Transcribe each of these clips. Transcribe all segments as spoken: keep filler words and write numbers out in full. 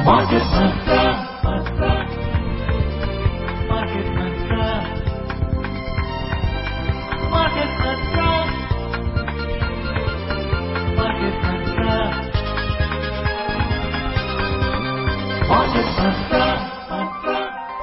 Market Mantra, Mantra, Market Mantra, Market Mantra, Market Mantra, Market Mantra, Mantra,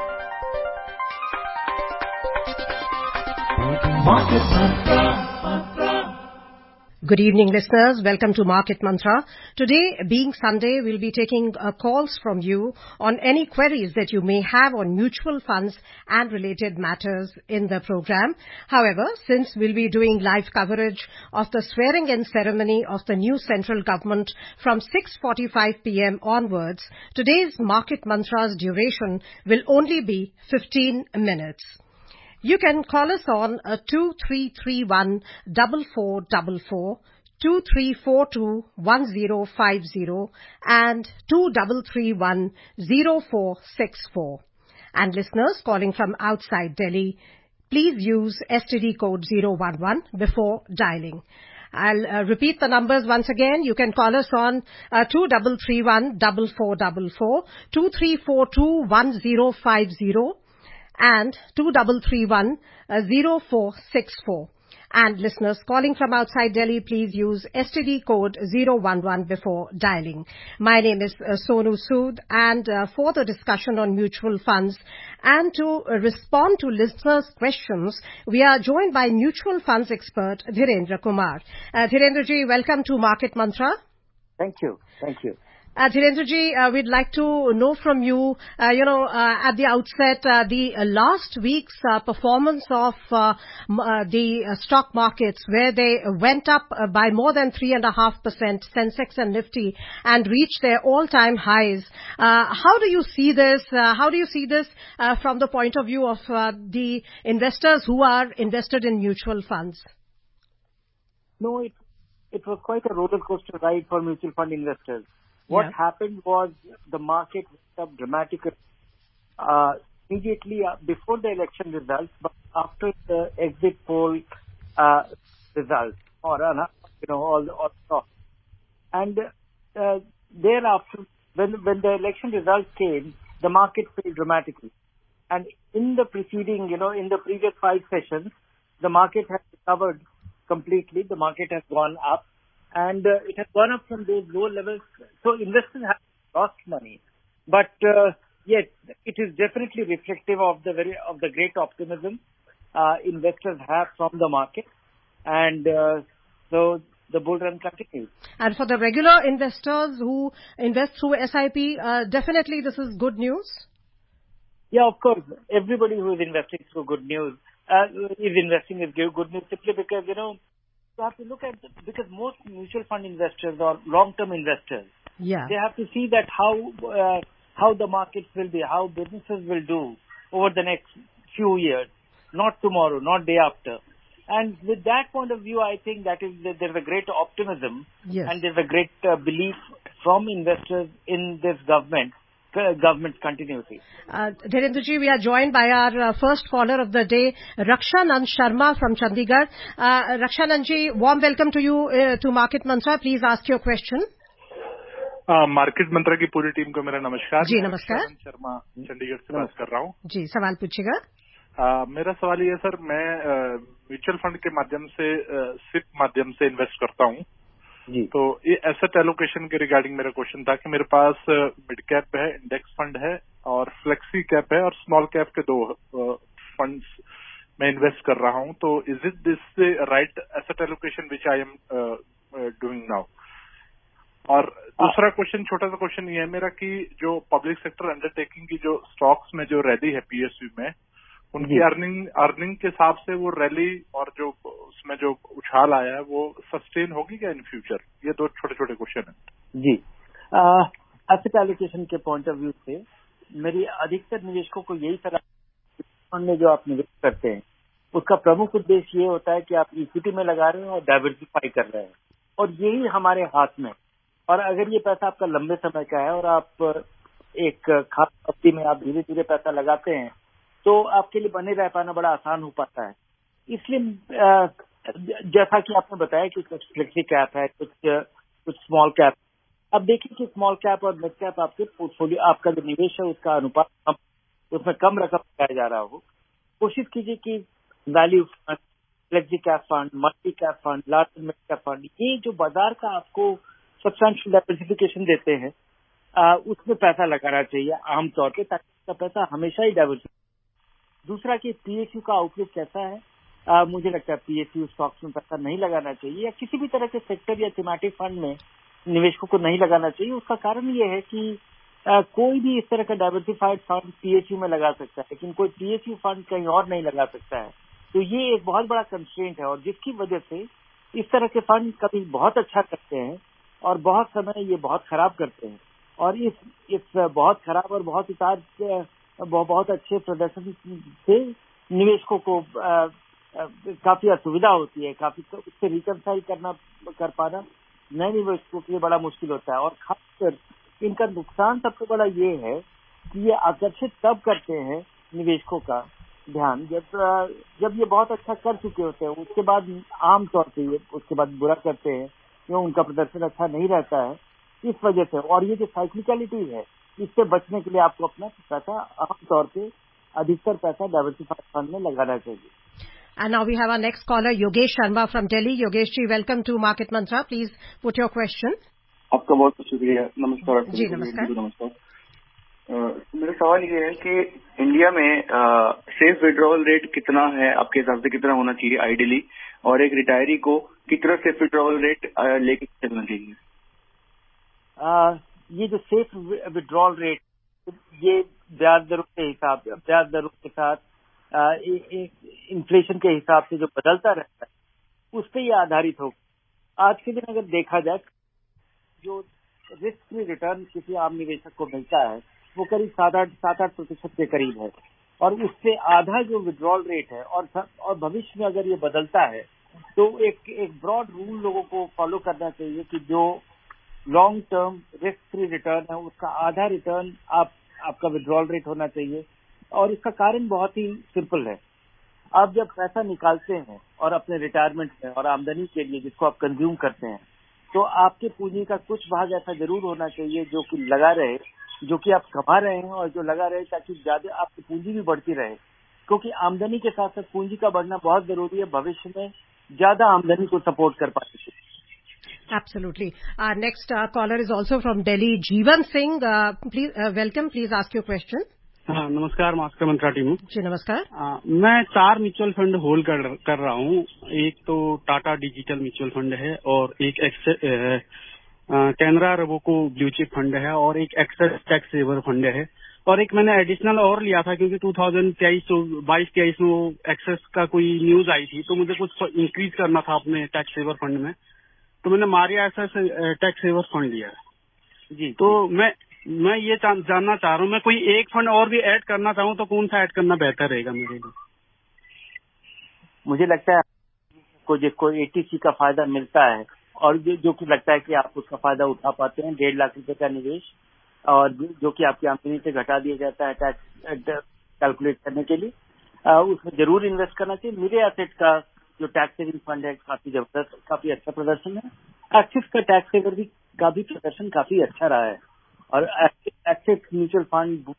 Market Mantra, Mantra. Good evening, listeners. Welcome to Market Mantra. Today, being Sunday, we'll be taking uh, calls from you on any queries that you may have on mutual funds and related matters in the program. However, since we'll be doing live coverage of the swearing-in ceremony of the new central government from six forty-five p.m. onwards, today's Market Mantra's duration will only be fifteen minutes. You can call us on uh, two three three one, four four four four, two three four two, one zero five zero and two three three one, zero four six four. And listeners calling from outside Delhi, please use S T D code zero one one before dialing. I'll uh, repeat the numbers once again. You can call us on uh, two three three one, four four four four, two three four two, one zero five zero and two three three one, zero four six four. And listeners calling from outside Delhi, please use S T D code zero one one before dialing. My name is uh, Sonu Sood, and uh, for the discussion on mutual funds and to uh, respond to listeners' questions, we are joined by mutual funds expert Dhirendra Kumar. Uh, Dhirendra ji, welcome to Market Mantra. Thank you. Thank you. Uh, Dhirendra ji, uh, we'd like to know from you, uh, you know, uh, at the outset, uh, the uh, last week's uh, performance of uh, m- uh, the uh, stock markets, where they went up uh, by more than three point five percent, Sensex and Nifty, and reached their all-time highs. Uh, how do you see this? Uh, how do you see this uh, from the point of view of uh, the investors who are invested in mutual funds? No, it, it was quite a roller coaster ride for mutual fund investors. What Yeah. happened was the market went up dramatically uh, immediately uh, before the election results, but after the exit poll uh, results, or uh, you know, all all all. And uh, thereafter, when when the election results came, the market fell dramatically. And in the preceding, you know, in the previous five sessions, the market has recovered completely. The market has gone up. And uh, it has gone up from those low levels. So investors have lost money. But uh, yes, it is definitely reflective of the very of the great optimism uh, investors have from the market. And uh, so the bull run continues. And for the regular investors who invest through S I P, uh, definitely this is good news. Yeah, of course. Everybody who is investing through good news uh, is investing is good news simply because, you know, you have to look at, the, because most mutual fund investors are long-term investors. Yeah. They have to see that how uh, how the markets will be, how businesses will do over the next few years, not tomorrow, not day after. And with that point of view, I think that is that there's a great optimism, Yes. and there's a great uh, belief from investors in this government. Government continuity. Uh, Dhirendra ji, we are joined by our uh, first caller of the day, Rakshanand Sharma from Chandigarh. Uh, Rakshanand ji, warm welcome to you uh, to Market Mantra. Please ask your question. Market mantra की पूरी team को मेरा नमस्कार। जी नमस्कार। रक्षानंद शर्मा चंडीगढ़ से बात कर रहा हूँ। जी सवाल पूछिएगा। मेरा सवाल ये सर, मैं म्यूचुअल फंड के माध्यम से सिप माध्यम से इन्वेस्ट करता हूँ। जी। तो ये एसेट एलोकेशन के रिगार्डिंग मेरा क्वेश्चन था कि मेरे पास मिड कैप है, इंडेक्स फंड है और फ्लेक्सी कैप है और स्मॉल कैप के दो फंड्स में इन्वेस्ट कर रहा हूं। तो is it this right asset allocation which I am doing now? और दूसरा क्वेश्चन, छोटा सा क्वेश्चन ये है मेरा कि जो पब्लिक सेक्टर अंडरटेकिंग की जो स्टॉक्स में जो रैली है पीएसयू में, उनकी अर्निंग अर्निंग के हिसाब से वो रैली और जो उसमें जो उछाल आया है वो सस्टेन होगी क्या इन फ्यूचर? ये दो छोटे छोटे क्वेश्चन हैं। जी, एसेट एलोकेशन के पॉइंट ऑफ व्यू से मेरी अधिकतर निवेशकों को यही सलाह, फंड में जो आप निवेश करते हैं उसका प्रमुख उद्देश्य ये होता है कि आप इक्विटी में लगा रहे हैं और डाइवर्सिफाई कर रहे हैं, और यही हमारे हाथ में। और अगर ये पैसा आपका लंबे समय का है और आप एक खास अवधि में आप धीरे धीरे पैसा लगाते हैं तो आपके लिए बने रह पाना बड़ा आसान हो पाता है। इसलिए जैसा कि आपने बताया कि कुछ फ्लेक्सी कैप है, कुछ कुछ स्मॉल कैप, अब देखिए कि स्मॉल कैप और मिड कैप आपके पोर्टफोलियो, आपका जो निवेश है उसका अनुपात कम, उसमें कम रकम लगाया जा रहा हो। कोशिश कीजिए कि value fund, flexi cap fund, multi cap fund, large mid cap fund, ये जो बाजार का आपको सब्सटेंशियल डाइवर्सिफिकेशन देते हैं, आ, उसमें पैसा लगाना चाहिए आमतौर पे, ताकि उसका पैसा हमेशा ही डाइवर्सिफिकेशन। दूसरा कि पीएसयू का आउटलुक कैसा है। आ, मुझे लगता है पीएसयू स्टॉक्स में पैसा नहीं लगाना चाहिए, या किसी भी तरह के सेक्टर या थीमेटिक फंड में निवेशकों को नहीं लगाना चाहिए। उसका कारण ये है कि आ, कोई भी इस तरह का डाइवर्सिफाइड फंड पीएसयू में लगा सकता है, लेकिन कोई पीएसयू फंड कहीं और नहीं लगा सकता है। तो ये एक बहुत बड़ा कंस्ट्रेंट है, और जिसकी वजह से इस तरह के फंड कभी बहुत अच्छा करते हैं और बहुत समय ये बहुत खराब करते हैं। और इस इस बहुत खराब और बहुत उतार बहुत अच्छे प्रदर्शन से निवेशकों को आ, आ, काफी असुविधा होती है, काफी उससे रिकनसाइल करना कर पाना नए निवेशकों के लिए बड़ा मुश्किल होता है। और खासकर इनका नुकसान सबसे बड़ा ये है कि ये आकर्षित तब करते हैं निवेशकों का ध्यान जब जब ये बहुत अच्छा कर चुके होते हैं, उसके बाद आमतौर पे ये उसके बाद बुरा करते हैं, क्यों उनका प्रदर्शन अच्छा नहीं रहता है इस वजह से। और ये जो साइक्लिकलिटी है, इससे बचने के लिए आपको अपना पैसा आमतौर पे अधिकतर पैसा डाइवर्सिफाइड फंड में लगाना चाहिए। And now we have our next caller, Yogesh Sharma from Delhi. Yogesh ji, welcome to Market Mantra. Please put your question. आपका बहुत बहुत शुक्रिया। नमस्कार। जी नमस्कार। नमस्कार। मेरा सवाल ये है कि इंडिया में सेफ विड्रॉल रेट कितना है आपके हिसाब से, कितना होना चाहिए आइडियली, और एक रिटायरी को कितना सेफ विड्रॉल रेट लेके चलना चाहिए? आ, ये जो सेफ विड्रॉल रेट, ये ब्याज दरों के हिसाब ब्याज दरों के साथ इन्फ्लेशन के हिसाब से जो बदलता रहता है, उस पर ये आधारित होगा। आज के दिन अगर देखा जाए, जो रिस्क फ्री रिटर्न किसी आम निवेशक को मिलता है वो करीब सात आठ सात आठ प्रतिशत के करीब है, और उससे आधा जो विड्रॉल रेट है, और और भविष्य में अगर ये बदलता है तो एक एक ब्रॉड रूल लोगों को फॉलो करना चाहिए कि जो long term risk free return है उसका आधा रिटर्न आप आपका विड्रॉल रेट होना चाहिए। और इसका कारण बहुत ही सिंपल है। आप जब पैसा निकालते हैं और अपने रिटायरमेंट में और आमदनी के लिए जिसको आप कंज्यूम करते हैं, तो आपके पूंजी का कुछ भाग ऐसा जरूर होना चाहिए जो कि लगा रहे, जो कि आप कमा रहे हैं और जो लगा रहे, ताकि ज्यादा आपकी पूंजी भी बढ़ती रहे, क्योंकि आमदनी के साथ साथ पूंजी का बढ़ना बहुत जरूरी है भविष्य में ज्यादा आमदनी को सपोर्ट कर पाने। Absolutely. Our next uh, caller is also from Delhi, Jeevan Singh. Uh, please uh, welcome. Please ask your question. हाँ नमस्कार, मास्टर मंत्रा टीम। जी नमस्कार। आ, मैं चार म्यूचुअल फंड होल्ड कर कर रहा हूँ। एक तो टाटा डिजिटल म्यूचुअल फंड है, और एक Canara Robeco blue chip fund है, और एक एक्सेस टैक्स सेवर फंड है, और एक मैंने एडिशनल और लिया था क्योंकि दो हज़ार तेईस बाईस तेईस में वो एक्सेस का कोई न्यूज आई थी, तो मुझे कुछ इंक्रीज करना था अपने टैक्स सेवर फंड में, तो मैंने मारिया एक्सेस टैक्स सेवर फंड लिया है जी। तो मैं मैं ये जानना चाह रहा हूँ, मैं कोई एक फंड और भी ऐड करना चाहूँ तो कौन सा ऐड करना बेहतर रहेगा मेरे लिए? मुझे लगता है को जिसको एटीसी का फायदा मिलता है, और जो, जो कि लगता है कि आप उसका फायदा उठा पाते हैं, डेढ़ लाख रुपए का निवेश, और जो कि आपकी आमदनी से घटा दिया जाता है टैक्स कैलकुलेट करने के लिए, आ, उसमें जरूर इन्वेस्ट करना चाहिए। मेरे एसेट का जो टैक्स सेविंग फंड है काफी जबरदस्त, काफी अच्छा प्रदर्शन है। एक्सिस का टैक्स सेवर भी का भी प्रदर्शन काफी अच्छा रहा है, और एक्सिस म्यूचुअल फंड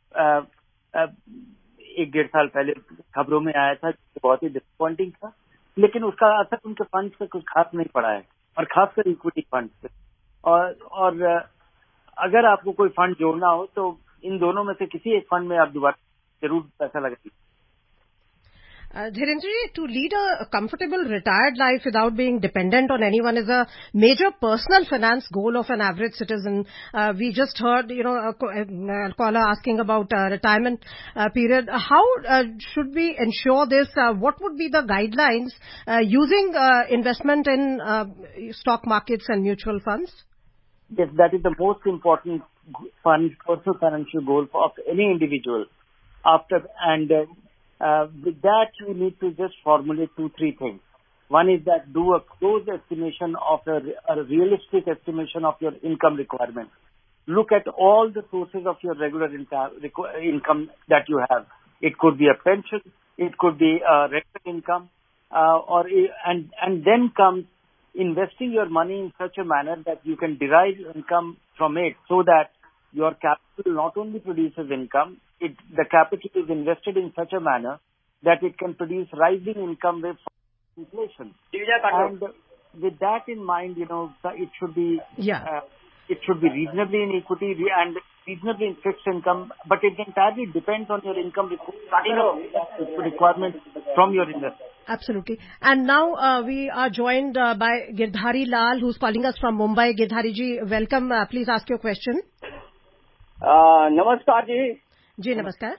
एक डेढ़ साल पहले खबरों में आया था, बहुत ही डिसअपॉइंटिंग था, लेकिन उसका असर उनके फंड पे कुछ खास नहीं पड़ा है, और खासकर इक्विटी फंड पे। और और अगर आपको कोई फंड जोड़ना हो तो इन दोनों में से किसी एक फंड में आप दोबारा जरूर पैसा लगाइए। Uh, Dhirendra, to lead a comfortable retired life without being dependent on anyone is a major personal finance goal of an average citizen. Uh, we just heard, you know, a, a caller asking about uh, retirement uh, period. How uh, should we ensure this? Uh, what would be the guidelines uh, using uh, investment in uh, stock markets and mutual funds? Yes, that is the most important fund, personal financial goal of any individual. After and uh, Uh, with that, you need to just formulate two, three things. One is that do a close estimation of a, a realistic estimation of your income requirement. Look at all the sources of your regular income, income that you have. It could be a pension, it could be a regular income, uh, or and and then comes investing your money in such a manner that you can derive income from it, so that your capital not only produces income, it, the capital is invested in such a manner that it can produce rising income with inflation. And with that in mind, you know, it should be Yeah. uh, it should be reasonably in equity and reasonably in fixed income, but it entirely depends on your income requirements from your investment. Absolutely. And now uh, we are joined uh, by Girdhari Lal, who's calling us from Mumbai. Girdhari ji, welcome. Uh, please ask your question. Uh, नमस्कार जी जी नमस्कार.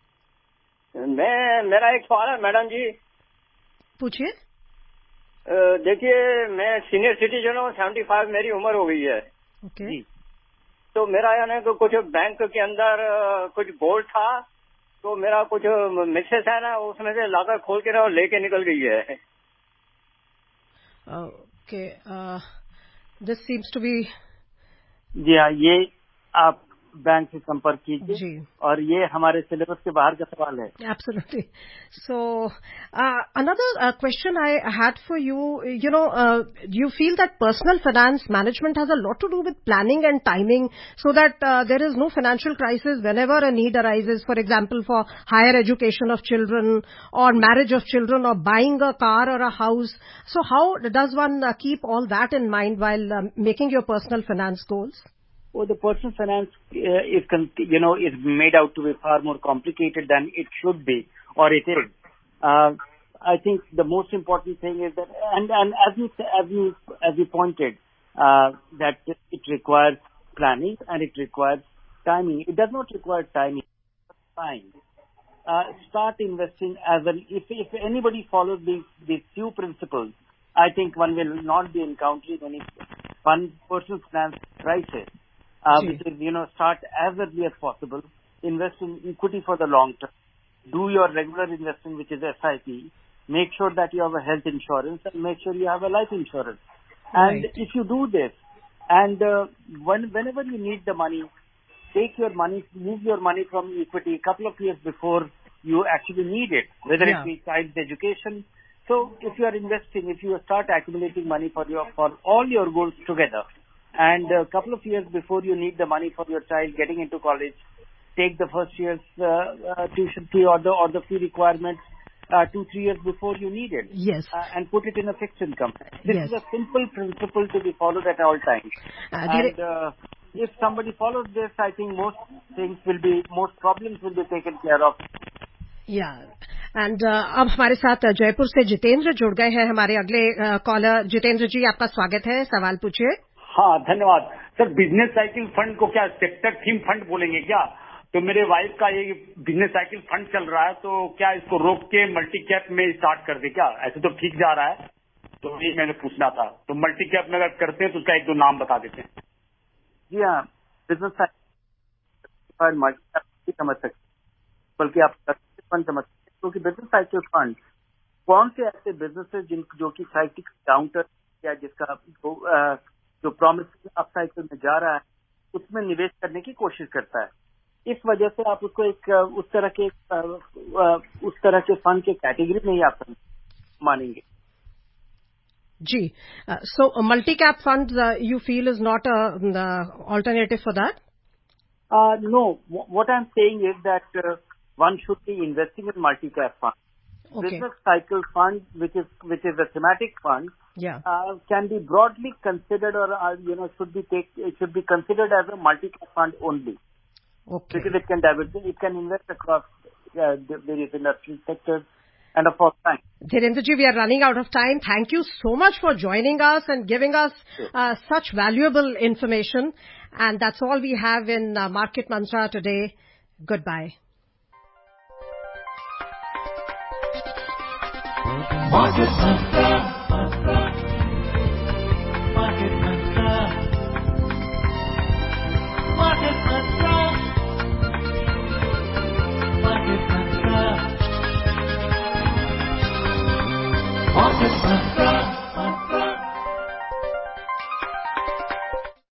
मैं मेरा एक सवाल है madam जी. पूछिए. uh, देखिए मैं सीनियर सिटीजन हूँ, सेवेंटी फाइव मेरी उम्र हो गई है. Okay okay. तो मेरा यानी कि कुछ बैंक के अंदर uh, कुछ गोल्ड था, तो मेरा कुछ मिसेस है ना, उसमें से लाकर खोल के ना लेके निकल गई है. Okay, this seems to be. जी हाँ, ये आप बैंक से संपर्क कीजिए और ये हमारे सिलेबस के बाहर का सवाल है. Absolutely. So uh, another uh, question I had for you, you know, uh, do you feel that personal finance management has a lot to do with planning and timing, so that uh, there is no financial crisis whenever a need arises, for example, for higher education of children or marriage of children or buying a car or a house? So how does one uh, keep all that in mind while uh, making your personal finance goals? Well, the personal finance uh, is, you know, is made out to be far more complicated than it should be, or it is. Uh, I think the most important thing is that, and, and as you as you as you pointed, uh, that it requires planning and it requires timing. It does not require timing. Time. Uh, start investing as an if if anybody follows these these few principles, I think one will not be encountering any fun personal finance crisis. Uh, which is, you know, start as early as possible, invest in equity for the long term, do your regular investing, which is S I P, make sure that you have a health insurance, and make sure you have a life insurance. And right. if you do this, and uh, when, whenever you need the money, take your money, move your money from equity a couple of years before you actually need it, whether yeah. it be child's education. So if you are investing, if you start accumulating money for your for all your goals together, and a couple of years before you need the money for your child getting into college, take the first year's uh, uh, tuition fee or the or the fee requirements uh, two, three years before you need it. Yes. Uh, and put it in a fixed income. This yes. is a simple principle to be followed at all times. Uh, and uh, if somebody follows this, I think most things will be, most problems will be taken care of. Yeah. And uh, अब हमारे साथ जयपुर से जितेंद्र जुड़ गए हैं, हमारे अगले collar. Jitendra जी, आपका स्वागत है, सवाल पूछिए. हाँ, धन्यवाद सर. बिजनेस साइकिल फंड को क्या सेक्टर थीम फंड बोलेंगे क्या? तो मेरे वाइफ का ये बिजनेस साइकिल फंड चल रहा है, तो क्या इसको रोक के मल्टी कैप में स्टार्ट कर दे क्या? ऐसे तो ठीक जा रहा है, तो ये मैंने पूछना था. तो मल्टी कैप में अगर करते हैं तो उसका एक दो नाम बता देते हैं. जी हाँ, बिजनेस साइकिल मल्टी कैप समझ सकते, बल्कि आप फंड समझ सकते, क्योंकि बिजनेस साइकिल फंड कौन से ऐसे बिजनेस जिन जो कि साइकिल काउंटर या जिसका जो प्रॉमिस अप साइकिल में जा रहा है उसमें निवेश करने की कोशिश करता है. इस वजह से आप उसको एक उस तरह के उस तरह के फंड के कैटेगरी में ही आप मानेंगे. जी. So multi cap fund you feel is not a alternative for that? No, what I am saying is that one should be investing in multi cap fund. Okay. Business cycle fund, which is which is a thematic fund, yeah, uh, can be broadly considered, or uh, you know, should be take it should be considered as a multi-cap fund only. Okay. Because it can diversify, it can invest across uh, the various industry sectors and of course time. Dhirendra ji, we are running out of time. Thank you so much for joining us and giving us sure. uh, such valuable information. And that's all we have in uh, Market Mantra today. Goodbye. Market Mantra, Market Mantra, Market Mantra.